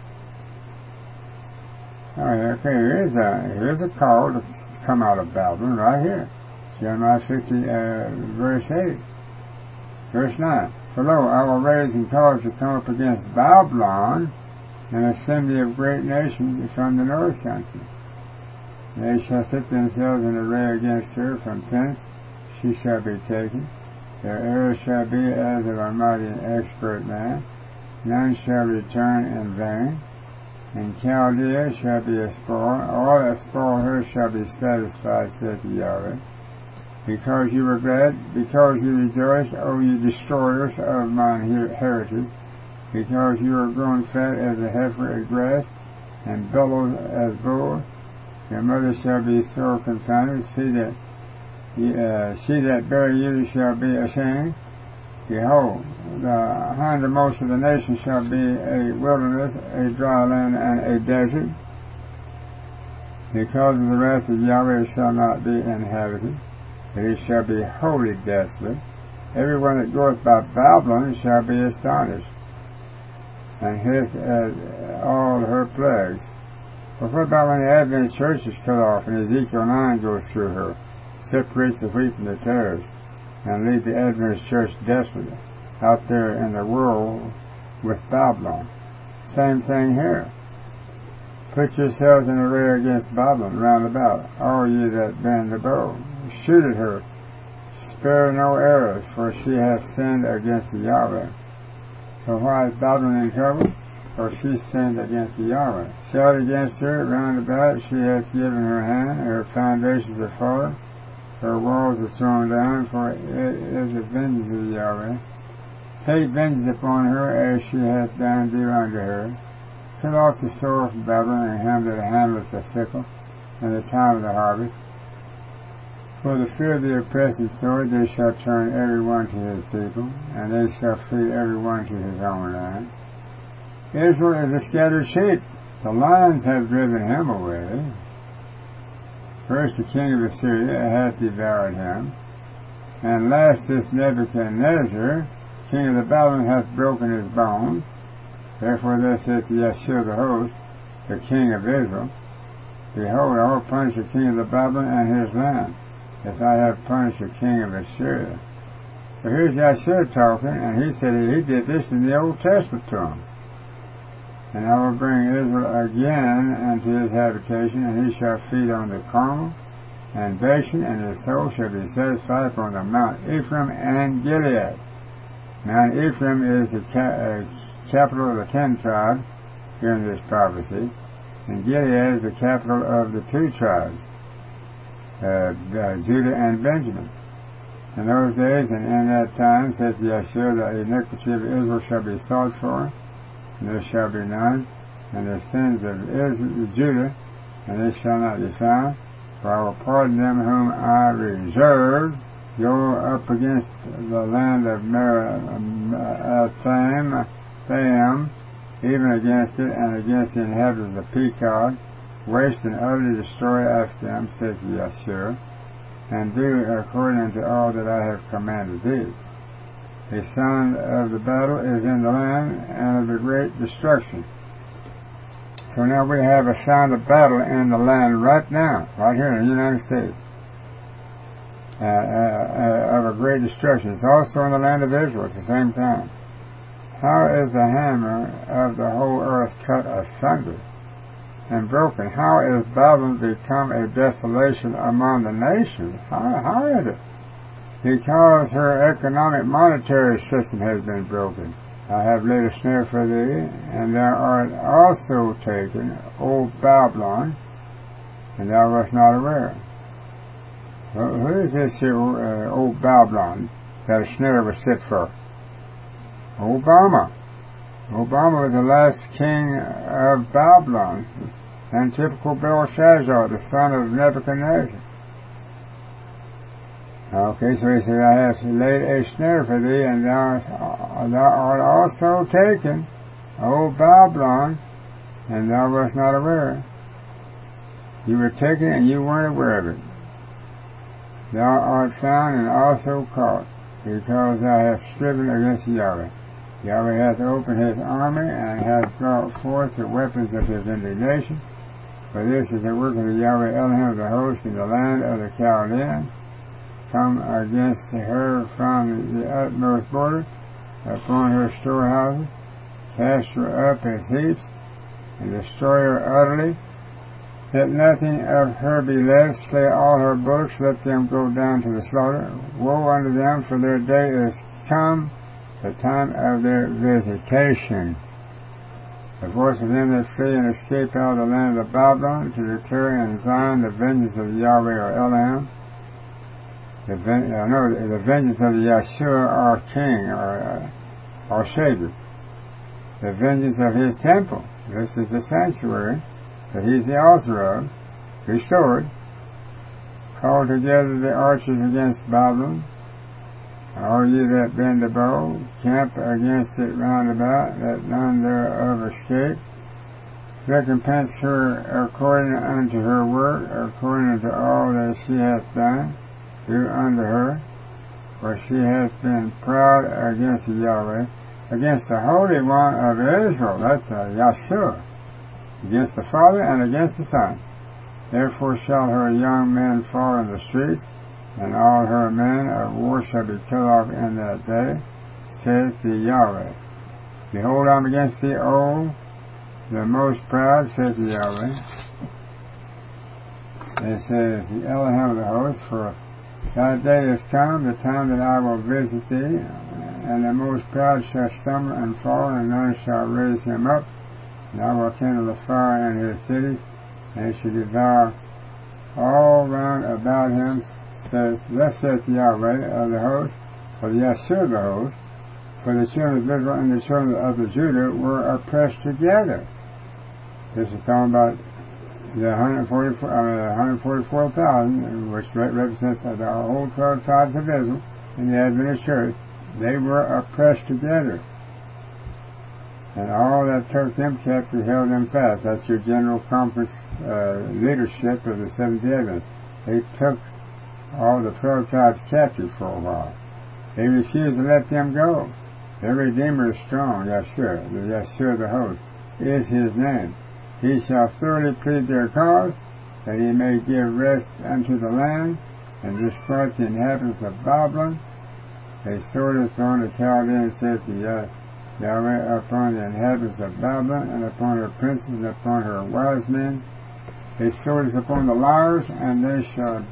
Okay, here's a call to come out of Babylon right here. Jeremiah 50, verse 8. Verse 9. For lo, I will raise and cause to come up against Babylon an assembly of great nations from the north country. They shall set themselves in array against her. From thence she shall be taken. Their arrows shall be as of a mighty and expert man. None shall return in vain. And Chaldea shall be a spoil. All that spoil her shall be satisfied, saith the Yahweh. Because you were glad, because you rejoiced, O you destroyers of mine heritage, because you are grown fat as a heifer at grass, and bellowed as bulls, your mother shall be sore confounded. She that bare you shall be ashamed. Behold, the hindermost of the nations shall be a wilderness, a dry land, and a desert. Because of the wrath of Yahweh it shall not be inhabited. It shall be wholly desolate. Everyone that goeth by Babylon shall be astonished, and hiss at all her plagues. But what about when the Adventist church is cut off, and Ezekiel 9 goes through her, separates the wheat from the tares, and leaves the Adventist church desolate out there in the world with Babylon? Same thing here. Put yourselves in array against Babylon round about, all ye that bend the bow. Shoot at her. Spare no arrows, for she hath sinned against the Yahweh. So why is Babylon in trouble? For she sinned against the Yahweh. Shout against her round about. She hath given her hand. Her foundations are fallen. Her walls are thrown down, for it is the vengeance of the Yahweh. Take vengeance upon her as she hath done, do unto her. Cut off the sword from Babylon, and him that handleth the sickle, in the time of the harvest. For the fear of the oppressive sword they shall turn every one to his people, and they shall flee every one to his own land. Israel is a scattered sheep. The lions have driven him away. First the king of Assyria hath devoured him, and last this Nebuchadnezzar, king of the Babylon, hath broken his bones. Therefore thus saith Yahshua the host, the king of Israel, Behold, I will punish the king of the Babylon and his land, as I have punished the king of Assyria. So here's Yahshua talking, and he said he did this in the Old Testament to him. And I will bring Israel again unto his habitation, and he shall feed on the Carmel and Bashan, and his soul shall be satisfied upon the Mount Ephraim and Gilead. Mount Ephraim is the capital of the 10 tribes here in this prophecy, and Gilead is the capital of the 2 tribes, Judah and Benjamin. In those days and in that time, saith Yahshua, the iniquity of Israel shall be sought for, and there shall be none, and the sins of Judah, and they shall not be found. For I will pardon them whom I reserve. Go up against the land of Merathaim, even against it, and against the inhabitants of Pekod, waste and utterly destroy after them, saith Yahshua, and do according unto all that I have commanded thee. The sound of the battle is in the land, and of the great destruction. So now we have a sound of battle in the land right now, right here in the United States, of a great destruction. It's also in the land of Israel at the same time. How is the hammer of the whole earth cut asunder and broken? How is Babylon become a desolation among the nations? How is it? Because her economic monetary system has been broken. I have laid a snare for thee, and thou art also taken, O Babylon, and thou wast not aware. Who is this here, O Babylon, that a snare was set for? Obama. Obama was the last king of Babylon, and typical Belshazzar, the son of Nebuchadnezzar. Okay, so he said, I have laid a snare for thee, and thou art also taken, O Babylon, and thou wast not aware. You were taken, and you weren't aware of it. Thou art found and also caught, because thou hast striven against Yahweh. Yahweh hath opened his army, and hath brought forth the weapons of his indignation. For this is the work of the Yahweh Elohim of the host in the land of the Chaldeans. Come against her from the utmost border, upon her storehouses, cast her up as heaps, and destroy her utterly. Let nothing of her be left, slay all her bullocks, let them go down to the slaughter. Woe unto them, for their day is come, the time of their visitation. The voice of them that flee and escape out of the land of Babylon, to declare in Zion the vengeance of Yahweh or Elohim. The vengeance of Yahshua, our King, our Savior. The vengeance of his temple. This is the sanctuary that he's the author of, restored. Call together the archers against Babylon. All ye that bend the bow, camp against it round about, that none thereof escape. Recompense her according unto her work, according unto all that she hath done. Do unto her, for she hath been proud against Yahweh, against the Holy One of Israel. That's Yahshua. Against the Father and against the Son. Therefore shall her young men fall in the streets, and all her men of war shall be killed off in that day, saith the Yahweh. Behold, I am against thee, O the most proud, saith the Yahweh. It says, the Elohim of the host, for thy day is come, the time that I will visit thee, and the most proud shall stumble and fall, and none shall raise him up. And I will kindle a fire in his city, and it shall devour all round about him. Thus saith Yahweh of the host, for the Yahshua of the host, for the children of Israel and the children of the Judah were oppressed together. This is talking about the 144,000, which represents the whole 12 tribes of Israel in the Adventist church. They were oppressed together. And all that took them captive held them fast. That's your General Conference leadership of the Seventh-day Adventists. They took all the 12 tribes captive for a while. They refused to let them go. Their Redeemer is strong, Yeshua. The Yeshua the host is his name. He shall thoroughly plead their cause, that he may give rest unto the land, and disquiet the inhabitants of Babylon. A sword is upon the Chaldeans, saith the Yahweh, upon the inhabitants of Babylon, and upon her princes, and upon her wise men. A sword is upon the liars, and they shall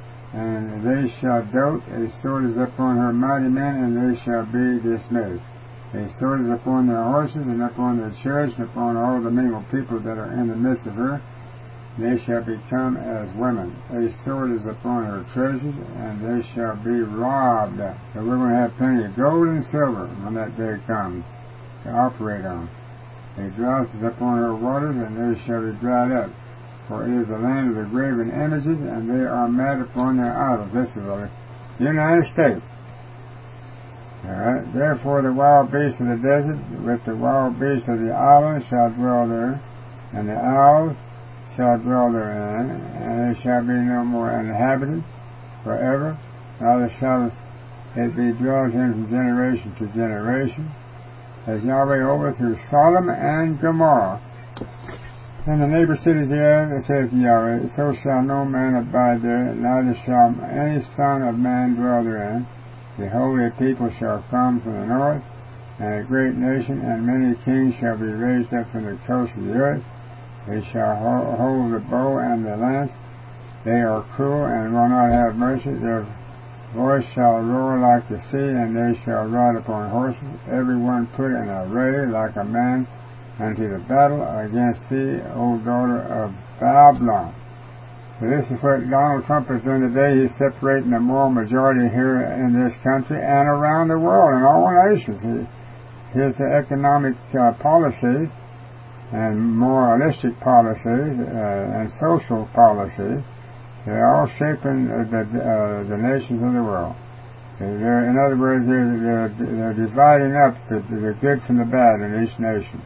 dote. A sword is upon her mighty men, and they shall be dismayed. A sword is upon their horses, and upon their chariots, and upon all the mingled people that are in the midst of her. They shall become as women. A sword is upon her treasures, and they shall be robbed. So we're going to have plenty of gold and silver when that day comes to operate on. A drought is upon her waters, and they shall be dried up. For it is the land of the graven images, and they are mad upon their idols. This is the United States. Alright. Therefore the wild beasts of the desert with the wild beasts of the islands shall dwell there, and the owls shall dwell therein, and it shall be no more inhabited forever, neither shall it be dwelt in from generation to generation. As Yahweh overthrew Sodom and Gomorrah, and the neighbor cities thereof, saith Yahweh, so shall no man abide there, neither shall any son of man dwell therein. Behold, a people shall come from the north, and a great nation, and many kings shall be raised up from the coast of the earth. They shall hold the bow and the lance. They are cruel and will not have mercy. Their voice shall roar like the sea, and they shall ride upon horses, every one put in array like a man unto the battle against thee, O daughter of Babylon. So this is what Donald Trump is doing today. He's separating the moral majority here in this country and around the world, in all nations. His economic policies and moralistic policies and social policies, they're all shaping the nations of the world. In other words, they're dividing up the good from the bad in each nation.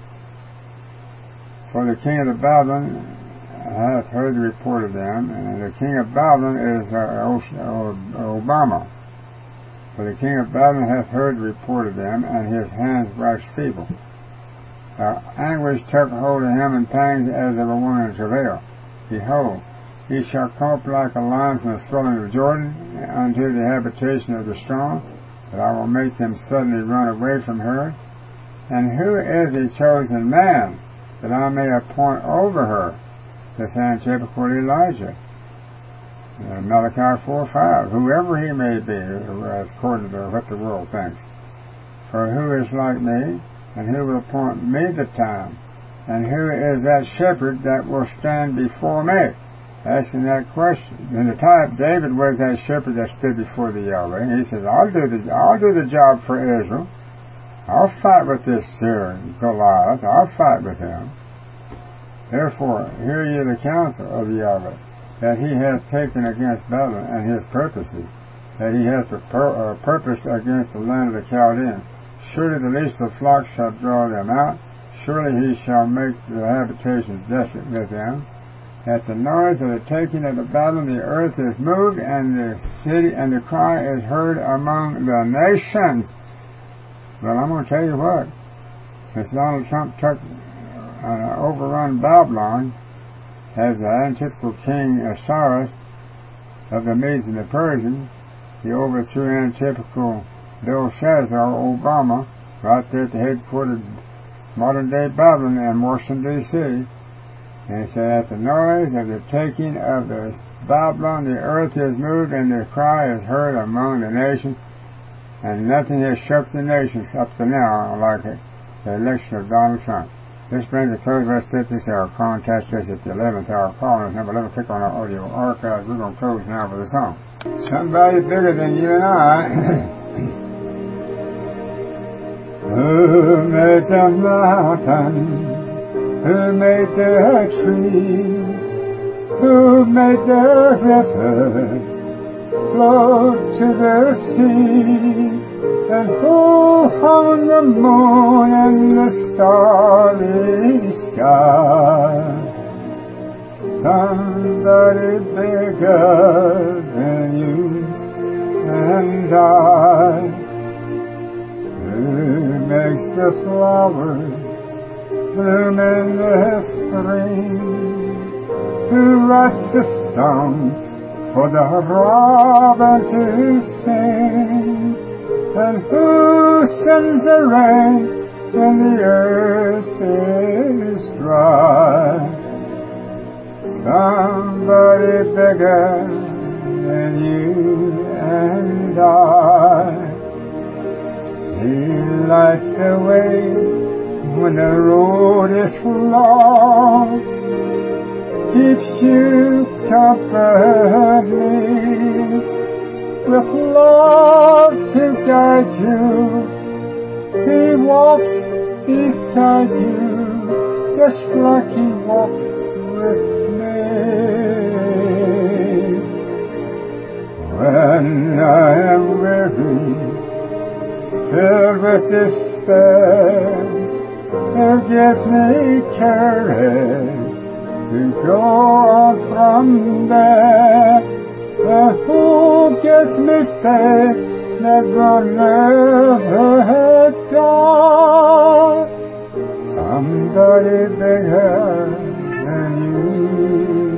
For the king of the Babylon hath heard the report of them, and the king of Babylon is Obama. For the king of Babylon hath heard the report of them, and his hands waxed feeble. Anguish took hold of him, and pangs as of a woman in travail. Behold, he shall come up like a lion from the swelling of Jordan unto the habitation of the strong, but I will make them suddenly run away from her. And who is a chosen man, that I may appoint over her? This antipatical Elijah. Malachi 4:5. Whoever he may be, according to what the world thinks. For who is like me, and who will appoint me the time? And who is that shepherd that will stand before me? Asking that question. In the time, David was that shepherd that stood before the Yahweh. And he says, I'll do the job for Israel. I'll fight with this Goliath. I'll fight with him. Therefore, hear ye the counsel of the Yahweh, that he hath taken against Babylon and his purposes, that he hath purposed against the land of the Chaldeans. Surely the least of the flock shall draw them out. Surely he shall make the habitations desolate with them. At the noise of the taking of the Babylon, the earth is moved, and the city and the cry is heard among the nations. Well, I'm going to tell you what. Since Donald Trump took overrun Babylon as the antipatical king Cyrus of the Medes and the Persians, he overthrew antipatical Belshazzar, Obama, right there at the headquarters modern-day Babylon in Washington, D.C. And he said, at the noise of the taking of the Babylon, the earth is moved, and the cry is heard among the nations, and nothing has shook the nations up to now like the election of Donald Trump. This brings a close. Let's get this hour. Contact us at the 11th hour. Call us number 11. Click on our audio archives. We're going to close now with a song. Somebody bigger than you and I. Who made the mountain? Who made the tree? Who made the river flow to the sea? And who hung the moon and the starry sky? Somebody bigger than you and I. the flowers bloom in the spring, who writes the song for the robin to sing, and who sends the rain when the earth is dry. Somebody bigger than you and I. He lights the way when the road is long, keeps you company, with love to guide you. He walks beside you, just like he walks with me. When I am weary, filled with despair, who gives me courage to go on from there, and who gives me faith that will never die. Somebody bigger than you.